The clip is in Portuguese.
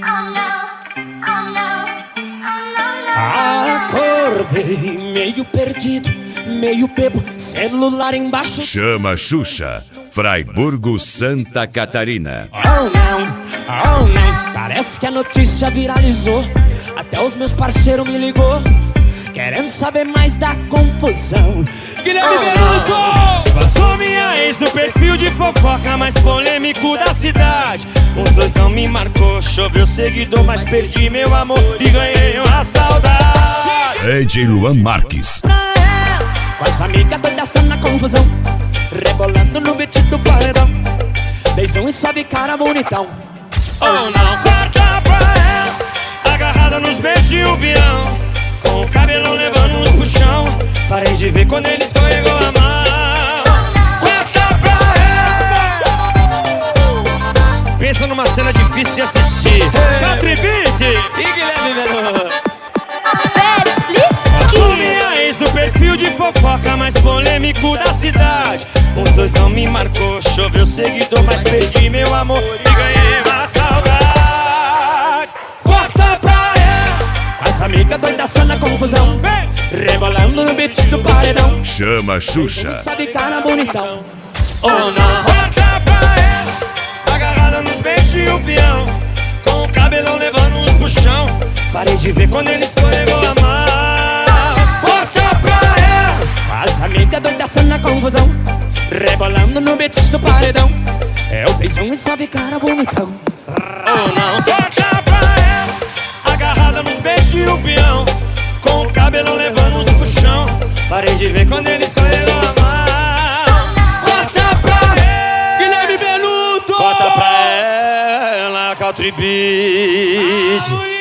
Acordei meio perdido, meio bebo, celular embaixo. Chama Xuxa, Fraiburgo, Santa Catarina. Oh não, parece que a notícia viralizou. Até os meus parceiros me ligou, querendo saber mais da confusão. Guilherme Benuto! Vazou minha ex no perfil de fofoca mais polêmico da cidade. Os dois não me marcou, choveu seguidor, mas perdi meu amor e ganhei uma saudade. DJ Luan Marques. Com as amigas doidas na confusão, rebolando no beat do paredão. Beijão e sobe cara bonitão. Oh não, corta pra ela, agarrada nos beijos de um peão, com o cabelão levando uns pro chão. Parei de ver quando ele escorregou a mão. Corta pra ela. Pensa numa cena difícil de assistir. Country Beat e Guilherme Benuto. Passou minha ex no perfil de fofoca mais polêmico da cidade. Os dois não me marcou, choveu seguidor, mas perdi meu amor e ganhei uma saudade. Corta pra ela. As amigas doidas na confusão, rebolando no beat do paredão. Chama Xuxa. Sabe cara bonitão. Oh não, corta pra ela, agarrada nos beijos de um peão, com o cabelão levando uns pro chão. Parei de ver quando ele escorregou a mão. Corta pra ela. As amigas doidas na confusão, rebolando no beat do paredão. É o beijão e sabe cara bonitão. Oh não, corta pra ela, agarrada nos beijos de um peão, com o cabelão levando uns pro chão. Parei de ver quando ele escorregou a mão. Corta pra ela, Guilherme Benuto! corta pra ela, Country Beat.